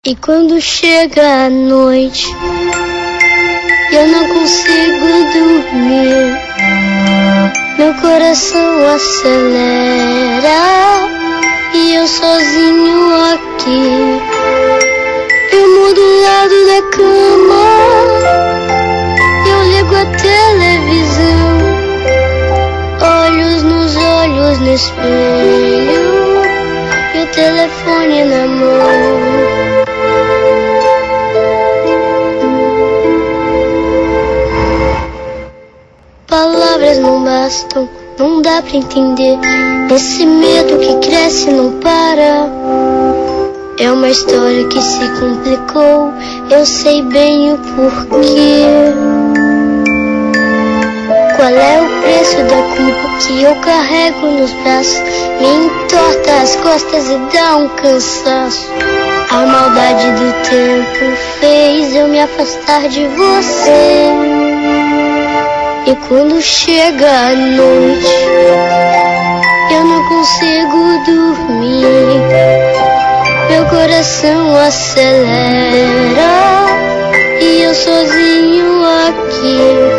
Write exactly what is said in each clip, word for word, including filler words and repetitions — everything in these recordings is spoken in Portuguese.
E quando chega a noite, eu não consigo dormir. Meu coração acelera e eu sozinho aqui. Eu mudo o lado da cama, eu ligo a televisão, olhos nos olhos no espelho e o telefone na mão. Palavras não bastam, não dá pra entender. Esse medo que cresce e não para. É uma história que se complicou, eu sei bem o porquê. Qual é o preço da culpa que eu carrego nos braços? Me entorta as costas e dá um cansaço. A maldade do tempo fez eu me afastar de você. E quando chega a noite, eu não consigo dormir. Meu coração acelera e eu sozinho aqui.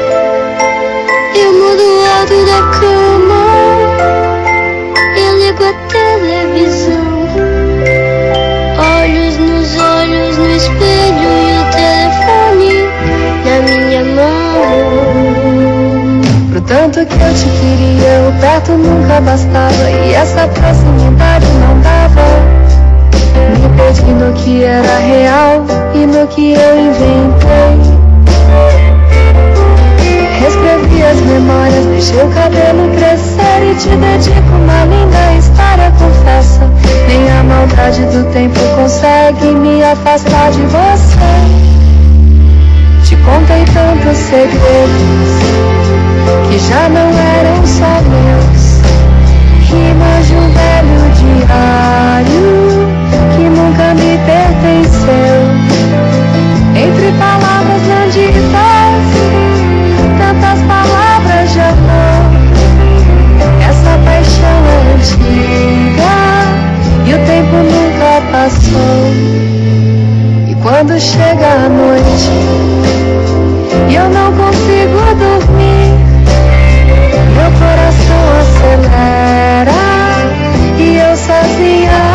Eu mudo o lado da cama, eu ligo a televisão, olhos nos olhos no espelho e o telefone na minha mão. Pro tanto que eu te queria, o perto nunca bastava e essa proximidade não dava. Me perdi no que era real e no que eu inventei. Reescrevi as memórias, deixei o cabelo crescer e te dedico uma linda história, confessa. Nem a maldade do tempo consegue me afastar de você. Te contei tantos segredos que já não eram só meus, rimas de um velho diário que nunca me pertenceu. Entre palavras não ditas, tantas palavras de amor. Essa paixão é antiga e o tempo nunca passou. E quando chega a noite e eu não consigo dormir, meu coração acelera e eu sozinha